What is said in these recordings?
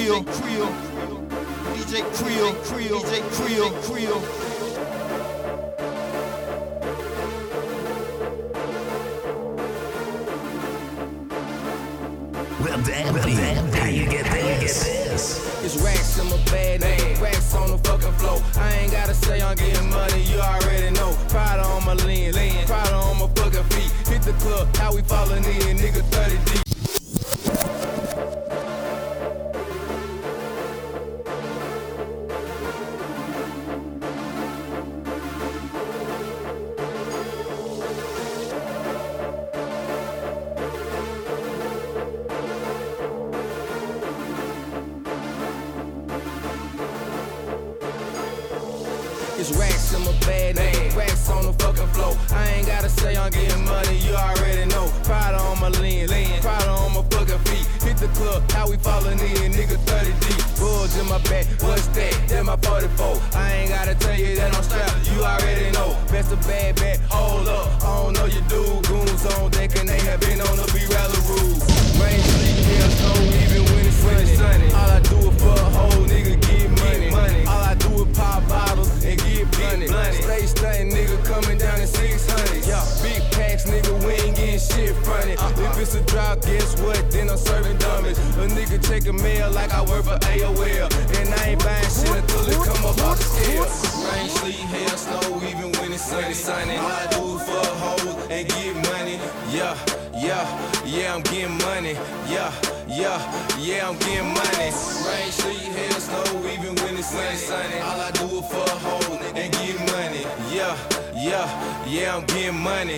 Creel, DJ Creel, DJ Creel. Well, damn, how you get this? It's racks in my bag, nigga. Racks on the fucking floor. I ain't gotta say I'm getting money, you already know. Prada on my lens, Prada on my fucking feet. Hit the club, how we fallin' in, nigga 30 deep. It's racks in my bag, nigga. Racks on the fucking floor. I ain't gotta say I'm getting money, you already know. Prada on my lens, Prada on my fucking feet. Hit the club, how we fallin' in, nigga 30 deep. Bulls in my back, what's that? That my 44. I ain't gotta tell you that I'm strapped, you already know. Best of bad, hold up. I don't know you do. Goons on deck and they have been on the B-Rally rules. Rain, sleep, hail, snow, even when it's sunny. All I do is for a whole nigga get money. All I do is pop bottles and get blunted. Stay stuntin', nigga coming down in 600. Yeah, big packs, nigga, we ain't getting shit fronted. If it's a drop, guess what? Then I'm serving dummies. A nigga check a mail like I work for AOL. And I ain't buying shit until it come up off the scale. Rain, sleet, hail, snow, even when it's sunny. All I do is for a hoe and get money. Yeah, I'm getting money. Yeah, I'm getting money. Rain, sleet, hail, snow, even when it's sunny. All I do is for a hoe and get money. Yeah, I'm getting money.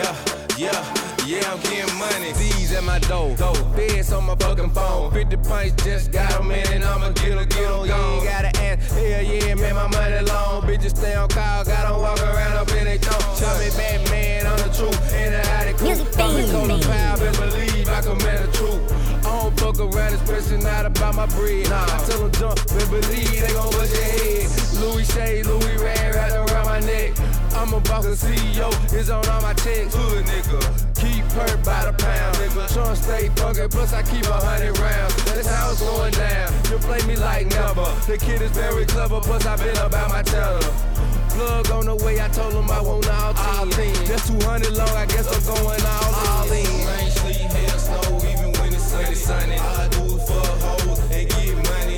Yeah, I'm getting money. D's at my door. Feds on my fucking phone. 50 pints, just got them in and I'ma get them gone. You ain't gotta ask. Hell yeah, man, my money long. Bitches stay on call, got them walk around up in they throat. Tell me Batman, I'm the truth. In and out of cool. Music on the power, best believe I can man the truth. I don't fuck around, especially not about my bread. I tell them jump, but believe they gon' bust your head. Louis shade, Louis rag wrapped around my neck. I'm a boss and CEO, it's on all my checks. Hood nigga, keep hurt by the pound, nigga. Trump stay fucking, plus I keep 100 rounds. That's how it's going down. You play me like never. The kid is very clever, plus I been about my cheddar. Plug on the way, I told him I want all team. That's 200 long, I guess I'm going all in. Rain, sleet, hail, snow, even when it's sunny. All I do is for a hoe and get money.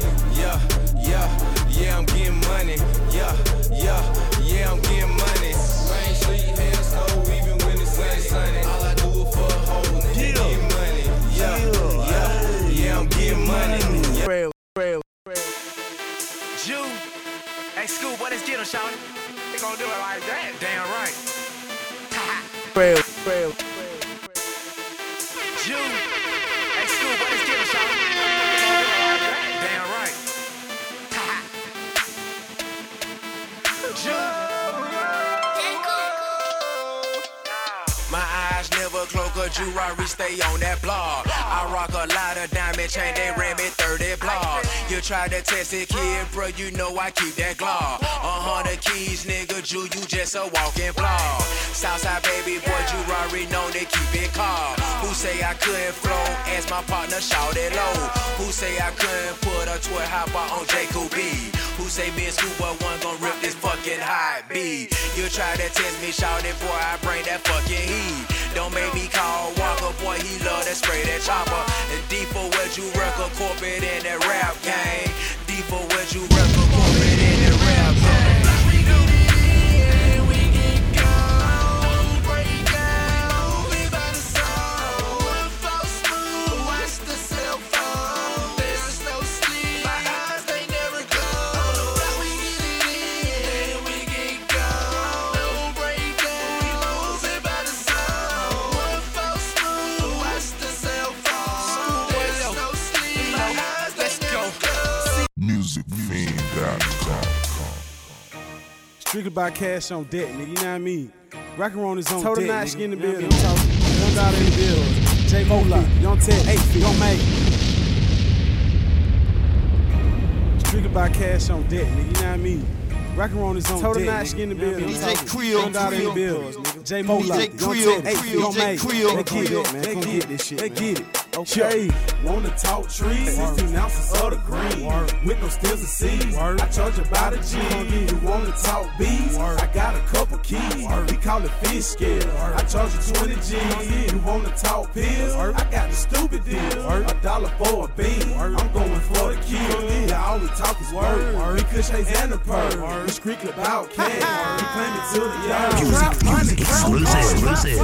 Yeah, I'm getting money. Yeah, I'm getting money. Rain, sleet, hail, snow, even when it's sunny. All I do is for a hoe and get money. Yeah, I'm getting money. Real. Jew. Hey, Scoop, what is get him, shawty? They gon' do it like that. Damn right. Real. Jew. Hey, Scoop, what is get him, shawty? They gon' do it like that. Damn right. Jew. My eyes never close, cause jewelry stay on that blog. I rock a lot of diamond chain, they ran me 30 blog. You try to test it, kid, bro, you know I keep that glock. 100 keys, nigga, Jew, you just a walking vlog. Southside baby boy, jewelry known to keep it calm. Who say I couldn't flow? Ask my partner, shout it low. Who say I couldn't put a toy hopper on Jacob B? Who say me and Scuba one gon' rip this fucking hot beat? You try to test me, shout it, boy, I bring that fucking heat. Don't make me call Walker, boy, he love that spray, that chopper. And D for what you record corporate in that rap game. D for what you record corporate in that rap game. Strictly by cash on deck, nigga, you know what I mean? Rockin' on his own Total deck, nigga. In the building, Young Dollar in the building. J Mola, Young Ted, 8 feet, Young May. Strictly by cash on deck, nigga, you know what I mean? Rockin' on his own Total deck, nigga. in the building. DJ Creel, Young Dollar in the building, nigga. J Mola, Young Ted, 8 feet, Young May. They get it, man. Come get this shit, they get it. Okay, wanna talk trees? 16 ounces of the green, with no steals or seeds. I charge about a G. You wanna talk bees? I got a couple keys. We call it fish scale. I charge you 20 G's. You wanna talk pills? I got the stupid deal. $1 for a bean. I'm going for the kill. Yeah, all we talk is word. We kush haze and the purr. We strictly about cash. We claim it to the yard. Music exclusive.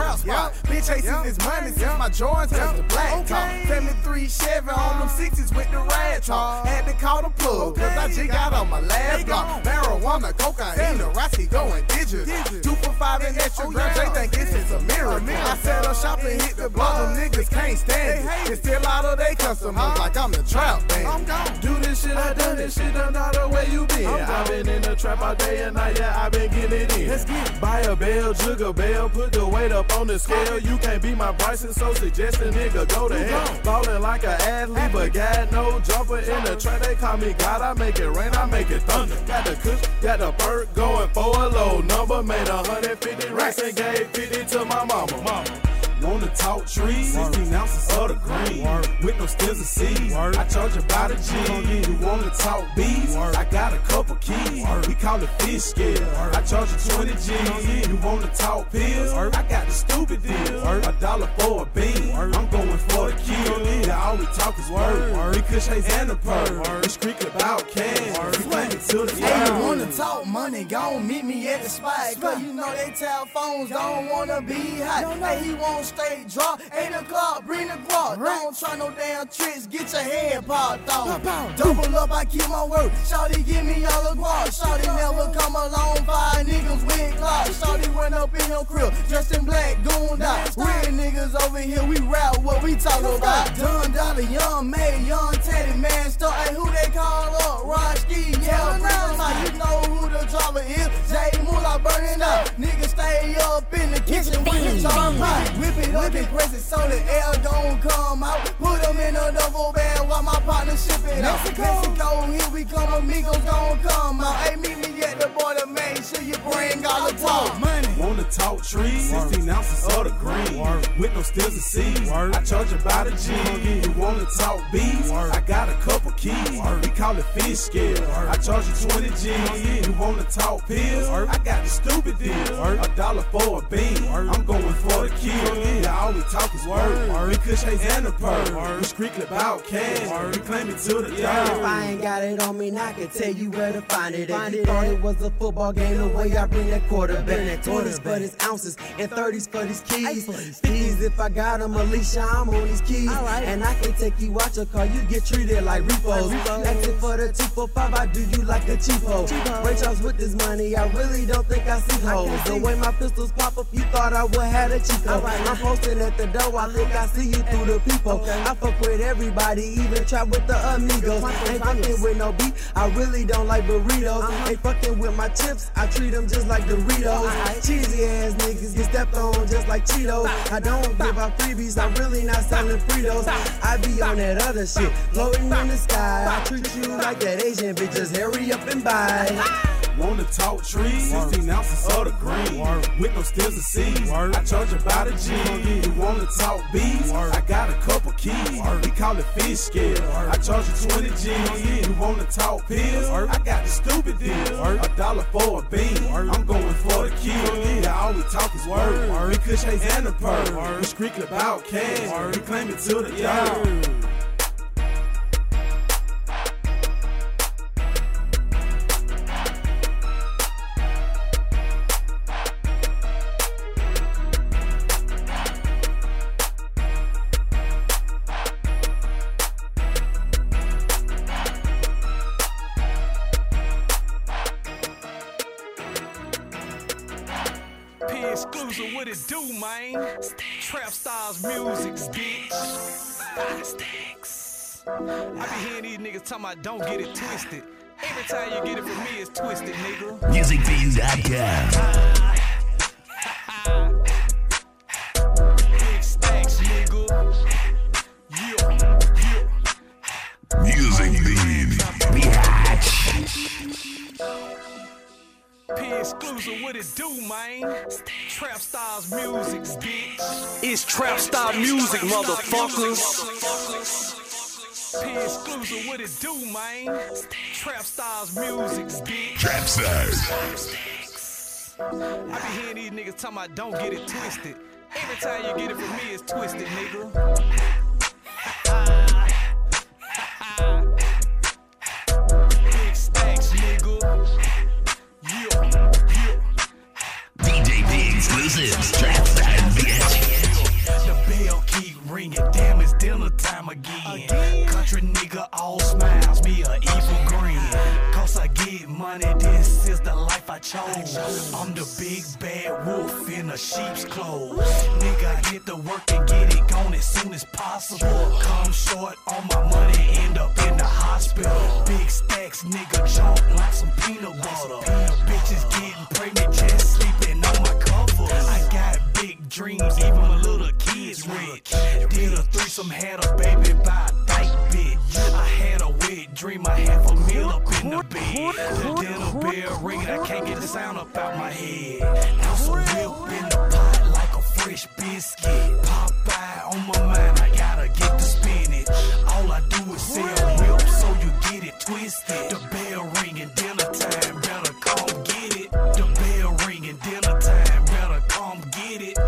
Bitch chasing this money since my Jordans touched the black top. 73 Chevy on them 60s with the rad top. Had to call the plug, cause I just got on my lab block. Marijuana, cocaine, the Rossi going digital. 2 for 5 and extra grams, they think it's just a miracle. I set up shop and hit the block, them niggas can't stand it. It's still out of they customers like I'm the trap man. Do this shit, I done this shit, done all the way you been. I been in the trap all day and night, yeah, I been getting it in. Let's get it. Buy a bell, jigger bell, put the weight up on the scale. You can't be my Bryson, so suggest a nigga go to hell. Ballin' like an athlete, but got no jumper in the track. They call me God, I make it rain, I make it thunder. Got the kush, got the perk, going for a low number. Made 150 racks and gave 50 to my mama. Wanna talk trees? 16 ounces of the green, with no steals or seeds. I charge about a G. You wanna talk bees? I got a couple keys. We call it fish scale. I charge you 20 G's. You wanna talk pills? I got the stupid deal. $1 for a bean. I'm going for the kill. Yeah, all we talk is word. We kush haze and the purr. We strictly about cash. We claim it to the yard. Hey, you wanna talk money? Gon' meet me at the spot. Cause you know they tell phones don't wanna be hot. Hey, he won't stay drop. 8 o'clock, bring the guap. Don't try no damn tricks, get your head popped off. Double up, I keep my word. Shawty give me all the guap. Shawty never come along, 5 niggas with clocks. Shawty went up in your crib, dressed in black, gooned out. Real niggas over here, we rap what we talk about. Don Dollar, Young May, Young Teddy, man, stuff. Hey, who they call up? Roski, yeah, you know who the driver is. Jay Moolah burning up. Niggas stay up in the kitchen when you talk hot. Whip it up and press it so the air don't come out. Put them in a double bag while my partner ship it out. Mexico, here we come, amigos gon' come out. Hey, meet me at the border, make sure you bring all the talk money. Wanna talk trees? 16 ounces of the green, with no steals or seeds. I charge about a G. You wanna talk bees? I got a couple keys. We call it fish scale. I charge you 20 G's. You wanna talk pills? I got the stupid deal. $1 for a bean. I'm going for the kill. Yeah, all we talk is word. We kush haze and the purr. We strictly about cash. We claim it to the yard. If I ain't got it on me, now I can tell you where to find it. If you thought it was a football game, the way I bring that quarterback. 20s for these ounces and 30s for these keys. 50s if I got them, Alicia, I'm on these keys. And I can take you out your car, you get treated like repos. Exit for the 2 for 5, I do you like a cheapo. Ray Charles with this money, I really don't think I see hoes. The way my pistols pop up, you thought I would have a cheat code. I'm posting at the door, I think I see you through the people. I fuck with everybody, even trap with the amigos. Ain't fucking with no beat, I really don't like burritos. Ain't fucking with my chips, I treat them just like Doritos. Cheesy ass niggas get stepped on just like Cheetos. I don't give out freebies, I'm really not selling Fritos. I be on that other shit, floating in the sky. I treat you like that Asian bitch, just hurry up and buy. Wanna talk trees? 16 ounces of the green, with no steals or seeds. I charge about a G. You wanna talk bees? I got a couple keys. We call it fish scale. I charge you 20 G's. You wanna talk pills? I got the stupid deal. $1 for a bean. I'm going for the kill. Yeah, all we talk is word. We kush haze and the purr. We strictly about cash. We claim it to the yard. Exclusive, what it do, man? Trap Stars Music, bitch. I be hearing these niggas talking about don't get it twisted. Every time you get it from me, it's twisted, nigga. MusicBeans.com. Big stacks, nigga. Yeah. Music Beans. Biatch. P exclusive, what it do, man? Trap Stars Styles music, bitch. It's Trap Style music, motherfuckers. P exclusive, what it do, man? Trap Styles music, bitch. Trap Stars. I be hearing these niggas talking about don't get it twisted. Every time you get it from me, it's twisted, nigga. Big stacks, nigga. DJ P exclusives. Trap Stars, bitch. The bell keep ringing, damn, it's dinner time again. Country nigga all smiles, me a evil grin. Cause I get money, this is the life I chose. I'm the big bad wolf in a sheep's clothes. Nigga, hit the work and get it gone as soon as possible. Come short on my money, end up in the hospital. Big stacks, nigga, jump like some peanut butter. Bitches getting pregnant, just sleeping on my cover. I got big dreams, even my little kids rich. Did a threesome, had a baby by a dyke bitch. I had a wet dream, I had a meal up in the bed. The dinner bell ringing, I can't get the sound up out my head. Ounce of whip in the pot like a fresh biscuit. Popeye on my mind, I gotta get the spinach. All I do is sell whip, so you get it twisted. The bell ringing, dinner time, better come get it. The bell ringing, dinner time, better come get it.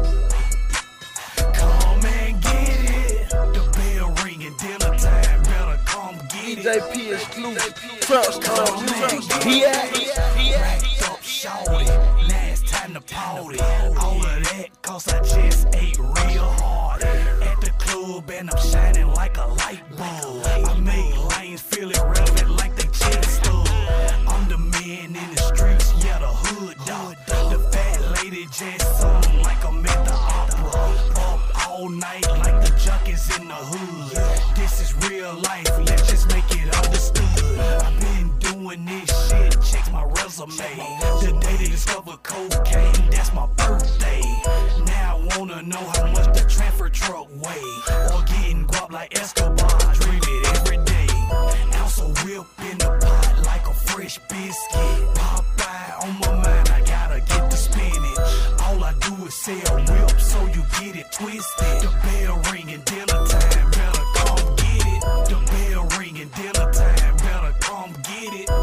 Come and get it. The bell ringing, dinner time, better come get it. DJ P exclusive. Trap Stars music. Racked up shorty, last time to party. All of that cause I just ate real hard. At the club and I'm shining like a light bulb. I make lanes feel irrelevant like they chest up. I'm the man in the streets, yeah, the hood dog. The fat lady just sung like I'm at the opera. Up all night like the junkies in the hood. This is real life, let's just make it understood. I've been doing this shit, checks my resume. The day they discovered cocaine, that's my birthday. Now I wanna know how much the transfer truck weigh. Or getting guap like Escobar, dream it every day. Ounce of whip in the pot like a fresh biscuit. Popeye on my mind, I gotta get the spinach. All I do is sell whip, so you get it twisted. The bell ringing, dinner time, better come get it. The bell ringing, dinner time, better come get it.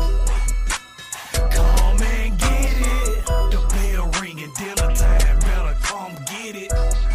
Come and get it. The bell ringing, dinner time, better come get it.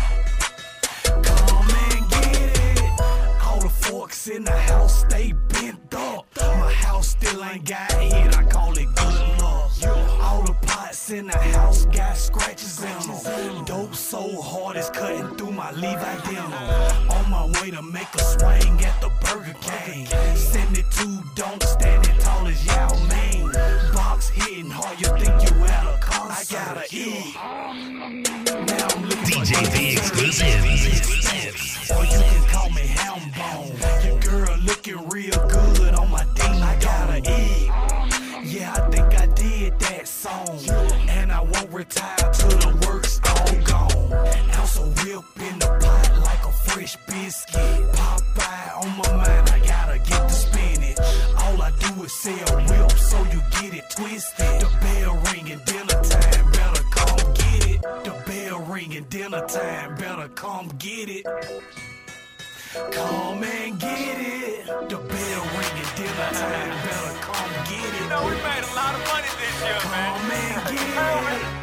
Come and get it. All the forks in the house, they bent up. My house still ain't got hit, I call it good luck. All the pots in the house got scratches in them. Dope so hard it's cutting through my Levi denim. On my way to make a swing at the Burger King. 72 don't standing tall as Yao Ming. Box hitting hard, you think you at a concert. I gotta eat. Now I'm looking DJ P exclusive. or you can call me Hambone. Your girl looking real good on my ding. I gotta eat. Yeah, I think I did that song. And I won't retire till the work's all gone. Ounce of whip in the pot like a fresh biscuit. Popeye on my mind, I gotta get the spinach. All I do is sell whip, so you get it twisted. The bell ringing, dinner time, better come get it. The bell ringing, dinner time, better come get it. Come and get it. The bell ringing, dinner time, better come get it. You know, we made a lot of money this year, man. Come and get it.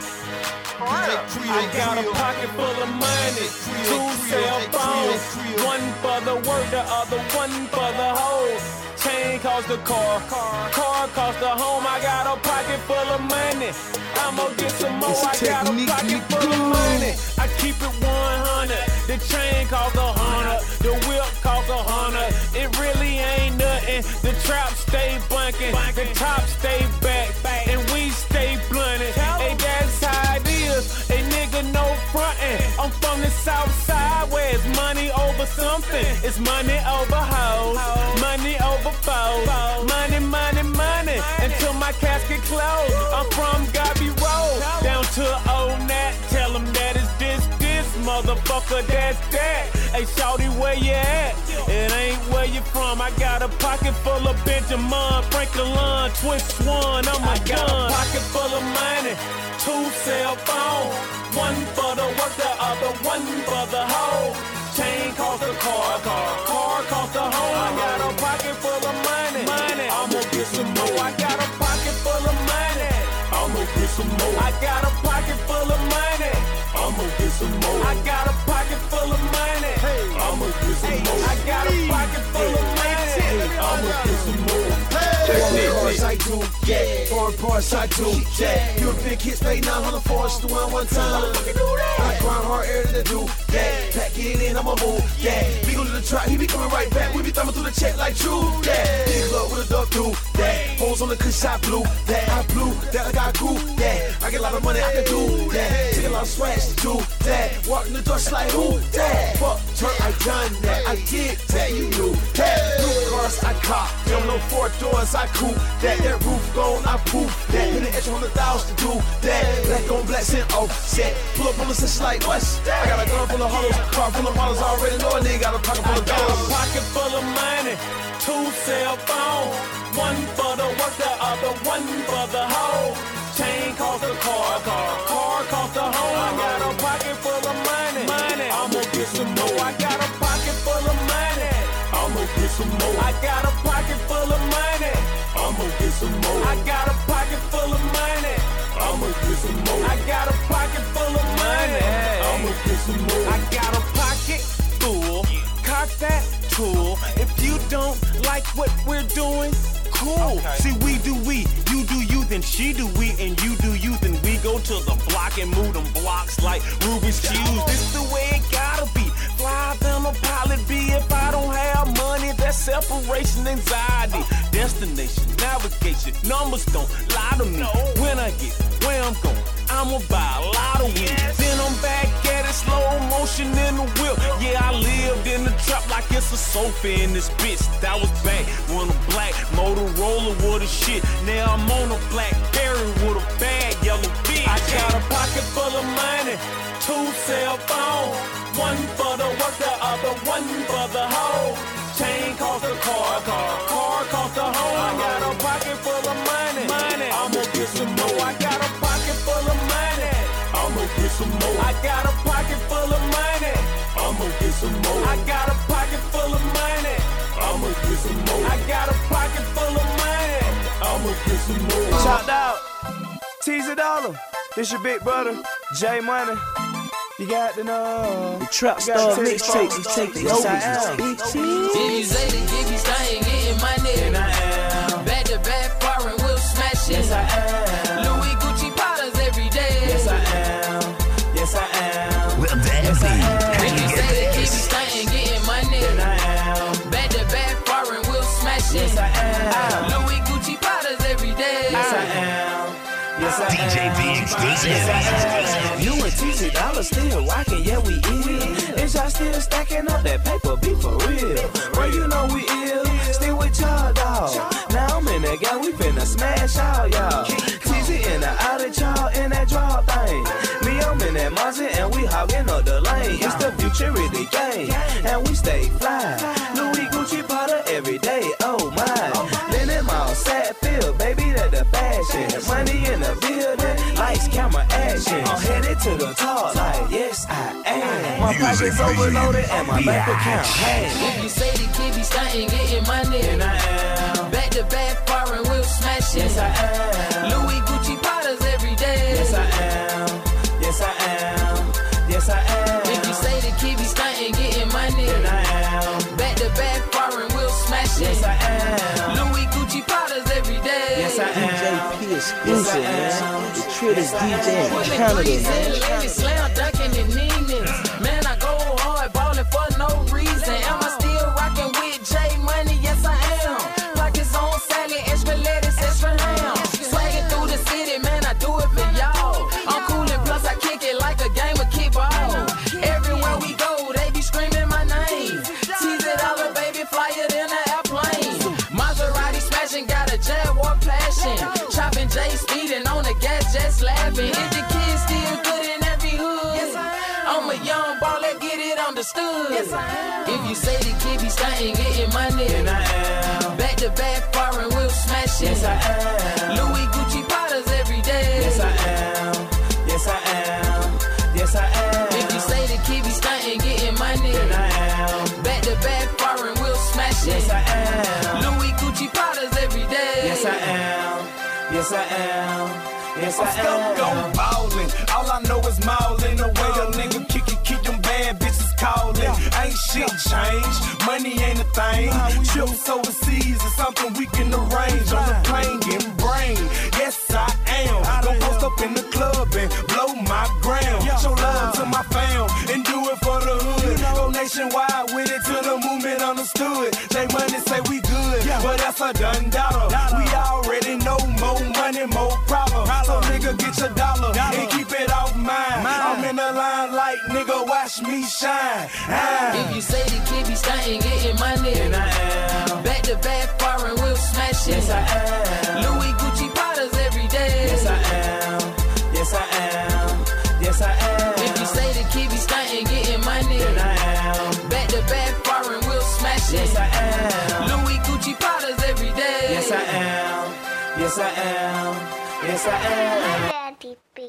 I got a pocket full of money, 2 cell phones, one for the work, the other one for the hoe. Chain cost the car cost the home. I got a pocket full of money, I'ma get some more. I got a pocket full of money, I keep it 100. The chain cost 100, the whip cost 100. It really ain't nothing. The trap stay bunking, the top stay back, and we stay blunted. Hey, that's how it is. A nigga no frontin'. I'm from the south side where it's money over something. It's money over hoes, money over foes, money, money, money, until my casket closed. I'm from Gobby Road, down to Old Nat. Tell them that it's this, motherfucker, that's that. Hey, shawty, where you at? It ain't where you from. I got a pocket full of Benjamin Franklin, Twist Swan, I'm a gun. Pocket full of money, 2 cell phone. One for the work, the other one for the hoe. Chain cost a car cost a home. I got a pocket full of money. I'ma get some more. I got a pocket full of money. I'ma get some more. I got a pocket full of money. I'ma get some more. I got a pocket full of money. I'ma get some more. I got a pocket full of money. I'ma get some more. Foreign cars I do, yeah. Foreign parts I do, yeah. You a big hits, pay 900 for us, do one time. I grind hard, everything to do, yeah. Pack it in, I'ma move, yeah. We go to the trap, he be coming right back. We be thumbing through the check like true, yeah. Big club with a duck through, yeah. Holes on the cush, I blew, that I blew, that I got cool, yeah. I get a lot of money, I can do, yeah. Take a lot of swag to do, that. Walk in the door, like who, that. Fuck, turn, I done that, I did that, you knew, that. New cars, I cop, them no 4 doors, I cool, that roof gone, I poof, that hit an extra 100,000 to do that. Black on black, sent offset. Pull up on the session like what's that? I got a gun full of hollows, car full of models, already know a nigga got a pocket full of dollars. I got a pocket full of money, 2 cell phone. One for the work, the other one for the hoe. Chain cost a car cost a home. I got a pocket full of money. I'ma get some more. I got a pocket full of money. I'ma get some more. I got a pocket full of money. I'ma get some more. I got a pocket full of money. I'ma get some more. I got a pocket full of money. I'ma get some more. I got a pocket full. Cock that tool. If you don't like what we're doing, cool. See, we do we, you do you, then she do we, and you do you, then we go to the block and move them blocks like Rubik's Cube. This the way it gotta be. Fly than a pilot be. If I don't have money, that's separation anxiety. Destination, navigation, numbers don't lie to me. When I get where I'm going, I'ma buy a lot of weed. Then I'm back at it, slow motion in the whip. Yeah, I lived in the trap like it's a sofa in this bitch. That was back when a black Motorola was a shit. Now I'm on a BlackBerry with a bad yellow bitch. I got a pocket full of money, 2 cell phone. One for the work, the other one for the hoe. Chain cost a car cost a home. I got a pocket full of money. I'ma get some more. I got a pocket full of money. I'ma get some more. I got a pocket full of money. I'ma get some more. I got a pocket full of money. I'ma get some more. I got a pocket full of money. I'ma get some more. Chopped out, Teasy Dollar. This your big brother, J Money. You got to know. The Trap Star mixtape, we take the over. If you say the give you staying getting money, And I am. back to back foreign we'll smash it. Yes, I am. Louis Gucci Pradas every day. Yes, I am. Yes, I am. Well, damn, Yes, I am. If you say the give you staying getting money, And I am. back to back foreign we'll smash it. Yes, I am. Louis Gucci Pradas every day. Yes, I am. Yes, I am. DJ B exclusive. Yes, I am. You and TC Dollar still rockin', yeah, we is. Is y'all still stacking up that paper, be for real? Well, you know we is. Still with y'all, dawg. Now I'm in that gang, we finna smash all y'all. TC in the outer, y'all in that draw thing. Me, I'm in that Mazda, and we hogging up the lane. It's the future of the game, and we stay fly. Louis Gucci Prada every day, oh my. Linen Mall, sad feel, baby, that the fashion. Money in the building, lights, camera, action. I'm headed to the top, like, yes, I am. My pockets overloaded, and my bank account, hey. If you say the kid be stunting getting money, And I am. back to back foreign we'll smash it. Yes, I am. Louis Gucci Pradas every day. Yes, I am. Yes, I am. Yes, I am. If you say the kid be stunting getting money, And I am. back to back foreign we'll smash it. Yes, I am. Louis Gucci Pradas every day. Yes, I am. DJ P exclusive, man. The Tritters DJ in Pulling Canada, threes man. in, ladies slam dunking and Neiman's. Man, I go hard ballin' for no reason. Am I still rockin' with J Money? Yes, I am. Pockets on salad, extra lettuce, extra ham. Swaggin' through the city, man, I do it for y'all. I'm cool and plus I kick it like a game of kickball. Everywhere we go, they be screaming my name. Tease it all, baby, flyer than an airplane. Maserati smashing, got a Jaguar passion. Chopping J speeding on the gas, just laughing. Is the kid still good in every hood? I'm a young ball that get it understood. Yes, I am. If you say the kid be stunting, getting money, then I am. Back to back, foreign, we'll smash it. Yes, I am. Louis Gucci Potters every day. Yes, I am. Yes, I am. Yes, I am. If you say the kid be stunting, getting money, then I am. Back to back, foreign, we'll smash it. Yes, I am. Louis Gucci Potters every day. Yes, I am. Yes, I am. Yes, I'm stuck on ballin'. All I know is maulin'. The way a nigga kick it, keep them bad bitches callin'. Ain't shit changed. Money ain't a thing. Trips overseas is something we can arrange. On the plane, getting brain. Yes, I am. Gon' post up in the club and blow my ground. Show love to my fam and do it for the hood. Go nationwide with it till the movement understood. They money say we good, but that's a done dollar. We already know more money, more problem. So nigga get your dollar and keep it off mine. I'm in the limelight, nigga, watch me shine. If you say the kid be stunting, getting money, then I am. Back to back, foreign, we'll smash it. Yes, I am. Louis Gucci Potters every day. Yes, I am. Yes, I am. Yes, I am. If you say the kid be stunting, getting money, then I am. Back to back, foreign, we'll smash it. Yes, I am. Louis Gucci Potters every day. Yes, I am. Yes, I am. Yes, I am. Daddy B.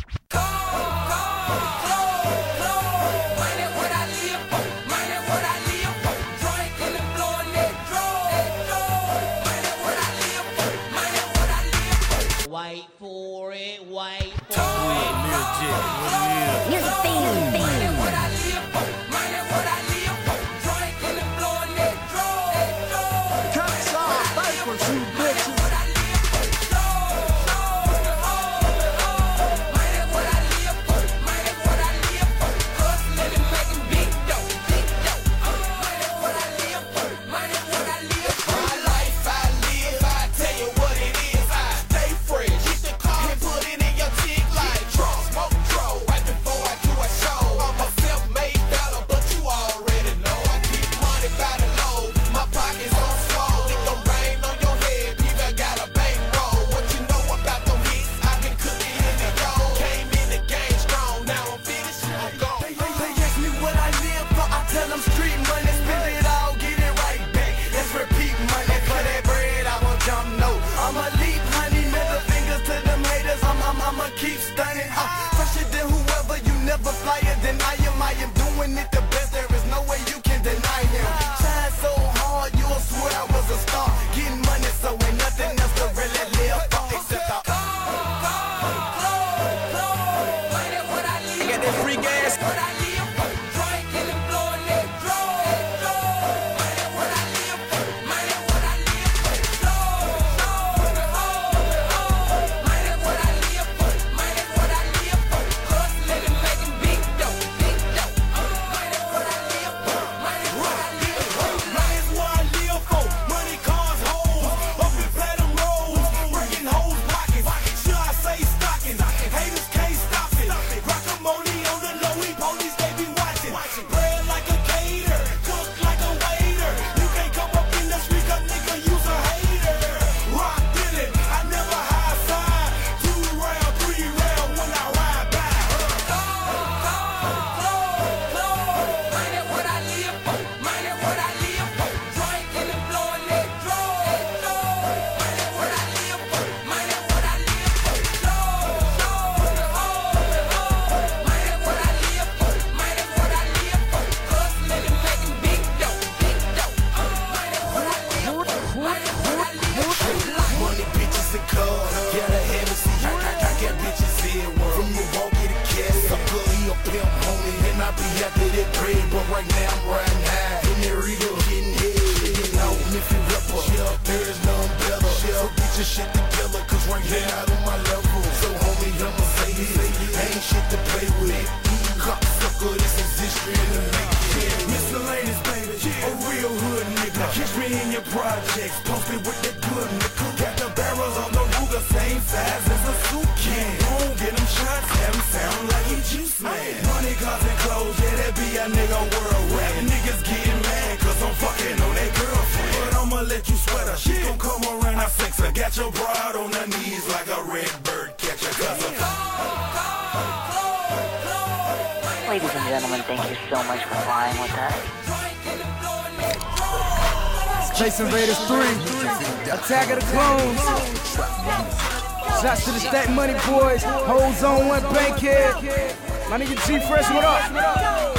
Wait for it, wait for it. Music theme. Cuts off backwards, you bitches. Keep stunning, fresher than whoever, you never flyer than I am doing it the best, there is no way you can deny him. Shine so hard, you'll swear I was a star. Getting money, so ain't nothing else to really live for except I got that free gas. Projects posted with the good nickel. Got the barrels on the Ruger, same size as a suit can. Won't get them shots, have them sound like he juice man. Money, cars, and clothes, yeah, that be a nigga worldwide. Niggas getting mad cause I'm fucking on that girlfriend. But I'ma let you sweat her, she gon' come around, I sex her. Got your broad on her knees like a red bird catcher. Cause Ladies and gentlemen, thank you so much for flying with us. Space Invaders 3, Attack of the Clones. Shots to the Stack Money Boys, Hoes on One Bankhead. My nigga G Fresh, what up?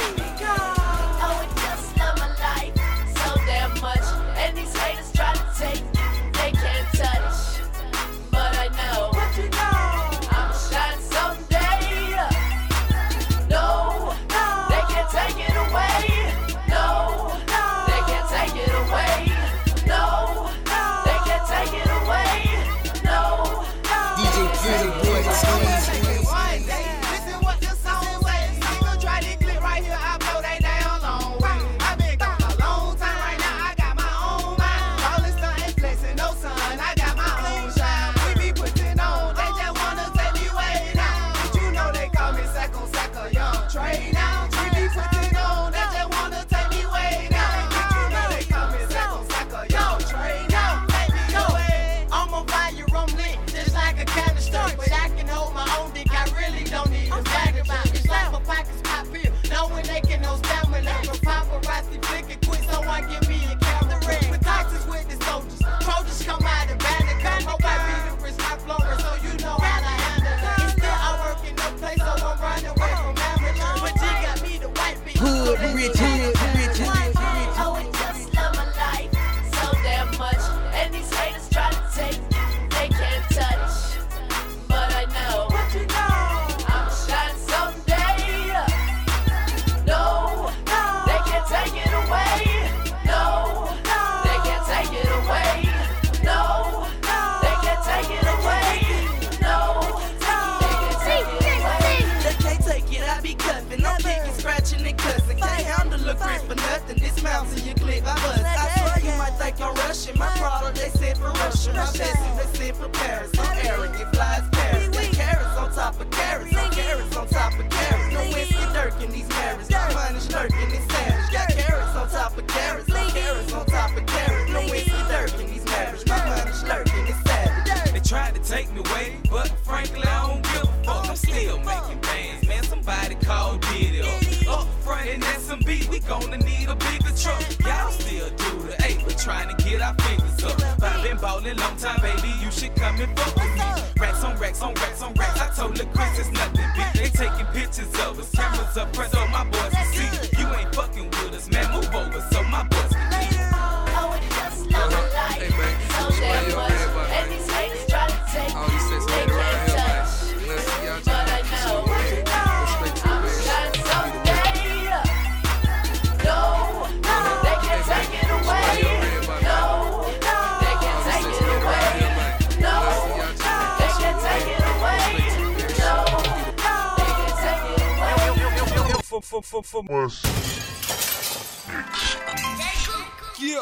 Yeah.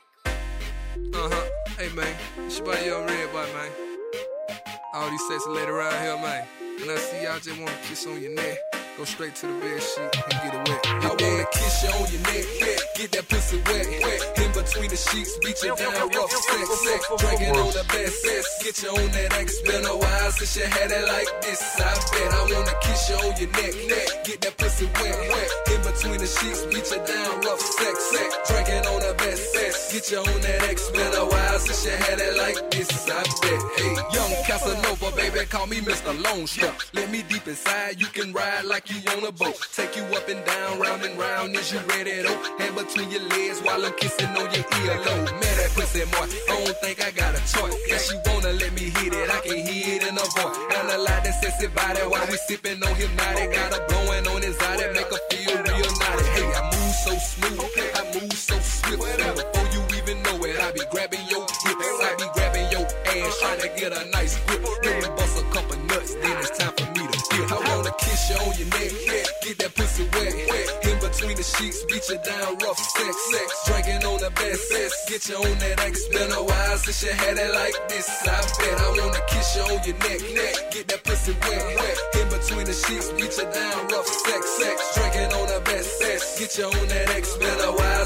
Hey man, it's your buddy Young Red Boy, man. All these sexy ladies around here, man. When I see y'all just wanna kiss on your neck, go straight to the bed sheet and get it wet. I wanna kiss you on your neck, get that pussy wet. In between the sheets, beat you down rough, sex. Drinking on the best sex, get you on that X. Been a while since you had it like this, I bet. I wanna kiss you on your neck, get that pussy wet. In between the sheets, beat you down rough, sex. Drinking on the best sex, get you on that X. Been a while since you had it like this, I bet. Hey, young Casanova, baby, call me Mr. Lone Star. Let me deep inside, you can ride like you on a boat. Take you up and down, round and round, is you ready though? Hand between your legs while I'm kissing on your earlobe. Man, that pussy more, I don't think I got a choice. That she wanna let me hit it, I can hear it in her voice. Analyze that sexy body while we sipping on Hypnotic. Got her blowing on his eye that make her feel real naughty. Hey, I move so smooth, I move so swift. And before you even know it, I be grabbing your hips, I be grabbing your ass, trying to get a nice grip. Then we bust a couple nuts, then it's time for me to dip. I wanna kiss you on your neck, get that pussy wet. In between the sheets, beat you down rough, sex. Drinking on the best sex, get you on that X. Been a while since you had it like this, I bet. I wanna kiss you on your neck, get that pussy wet. In between the sheets, beat you down rough, sex. Drinking on the best sex, get you on that X. Been a while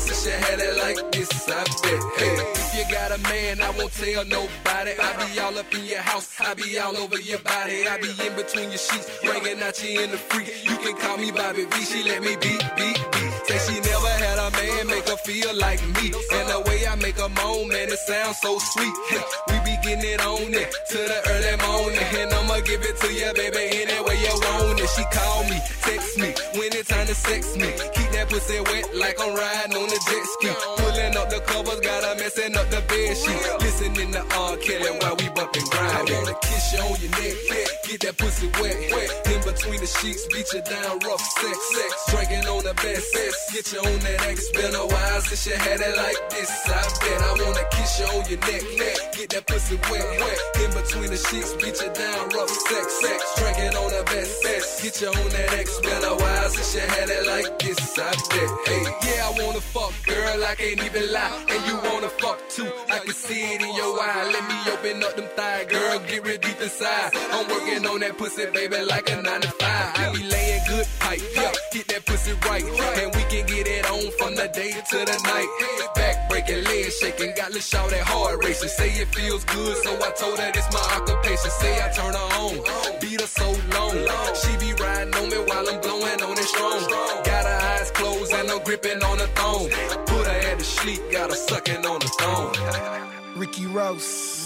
since you had it like this, I bet. Hey, if you got a man, I won't tell nobody. I be all up in your house, I be all over your body. I be in between your sheets, bringing out you in the freak. You can call me Bobby V, she let me beat. Say she never had a man make her feel like me. And the way I make her moan, man, it sounds so sweet. We be getting it on it to the early morning. And I'ma give it to you, baby, any way you want it. She call me, text me, when it's time to sex me. Keep that pussy wet like I'm riding on a jet ski. Pulling up the covers, got her messing up the bed sheet. Listening to R. Kelly while we bumpin' grind. I wanna kiss you on your neck, get that pussy wet. In between the sheets, beat you down rough, sex. Drinking on the best, get you on that X. Been a while since you had it like this, I bet. I wanna kiss you on your neck, get that pussy wet. In between the sheets, beat you down rough, sex. Drinking on the best, get you on that X. Been a while since you had it like this, I bet. Hey, yeah, I wanna fuck, girl, I can't even lie. And you wanna fuck too, I can see it in your eye. Let me open up them thighs, girl, get real deep inside. I'm working on that pussy, baby, like a 9 to 5. I be laying good pipe, yeah, get that pussy right. And we can get it on from the day to the night. Back breaking, leg shaking, got Lil' Shawty heart racing. Say it feels good, so I told her this my occupation. Say I turn her on, beat her so long. She be riding on me while I'm blowing on it strong. Got her eyes closed and I'm gripping on the thong. Put her at the sleep, got her sucking on the thong. Ricky Rouse,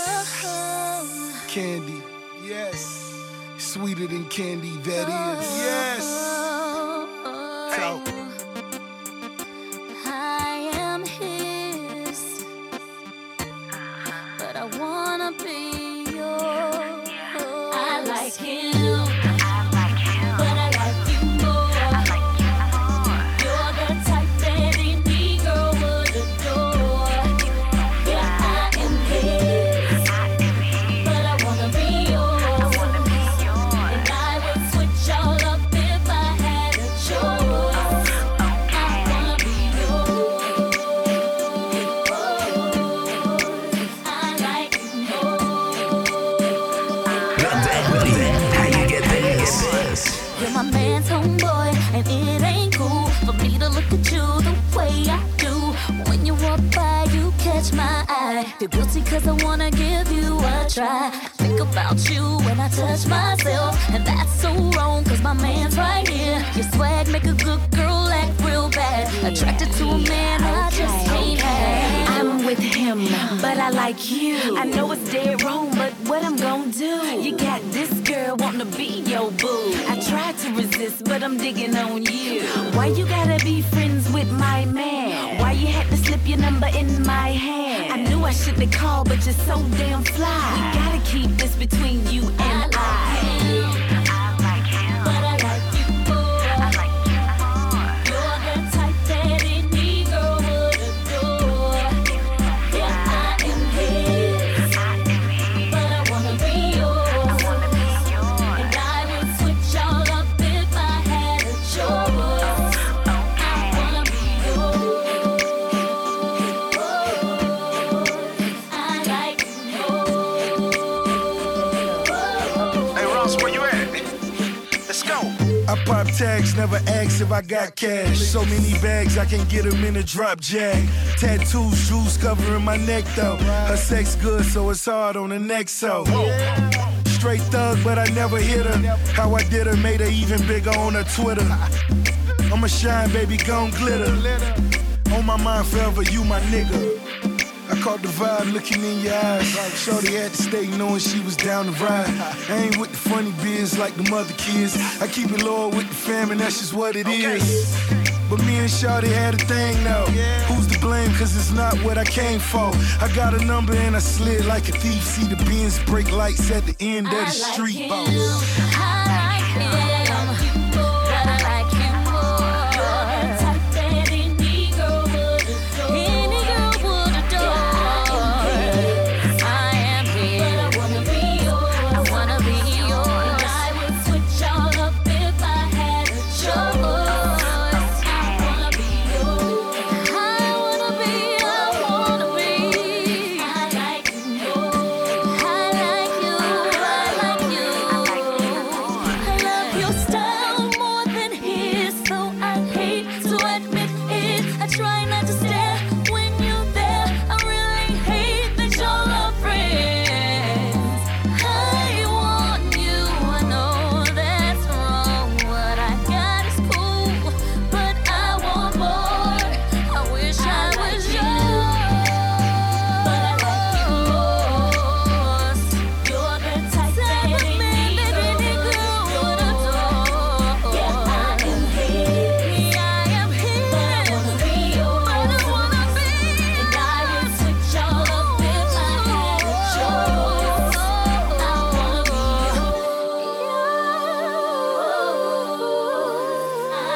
Candy, yes. Sweeter than candy, that is. Yes. Talk. I am his, but I wanna be yours. I like him, but I like you more. You're the type that any girl would adore. Yeah, I am his, but I wanna be yours. And I would switch all up if I had a choice. I wanna be yours. I like you How you get this? You're my man's homeboy, and it ain't cool for me to look at you the way I do. When you walk by, you catch my eye. Feel guilty cause I wanna give you a try. Think about you when I touch myself, and that's so wrong cause my man's right here. Your swag make a good girl act real bad. Attracted to a man I just can't have. I'm with him, but I like you. I know it's dead wrong, but what I'm gonna do? You got this girl wanting to be your boo. I tried to resist, but I'm digging on you. Why you gotta be friends with my man? Why you had to slip your number in my hand? I knew I shouldn't have called, but you're so damn fly. We gotta keep this between you and I. But I like you more. You're the type that any girl would adore. Yeah, I am his, but I wanna be yours. And I would switch all up if I had a choice. I wanna be yours. I like you more. Hey Ross, where you at? Let's go. I pop tags, never ask if I got cash. So many bags, I can get them in a drop jack. Tattoos, jewels covering my neck though. Her sex good, so it's hard on the neck, so. Straight thug, but I never hit her. How I did her made her even bigger on her Twitter. I'ma shine, baby, gon' glitter. On my mind forever, you my nigga. I caught the vibe looking in your eyes. Shorty had to stay knowing she was down to ride. I ain't with the funny biz like the mother kids. I keep it loyal with the fam and that's just what it is. But me and Shorty had a thing now. Who's to blame cause it's not what I came for. I got a number and I slid like a thief. See the Benz brake lights at the end of the street, boss. I like him, but I like you more. You're the type that any girl would adore. Any girl would adore. I am his, but I wanna be yours. I wanna be yours. And I would switch all up if I had a choice. I wanna be yours. I wanna be. I like you more. I like you. I like you.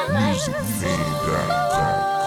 MusicFiend.com.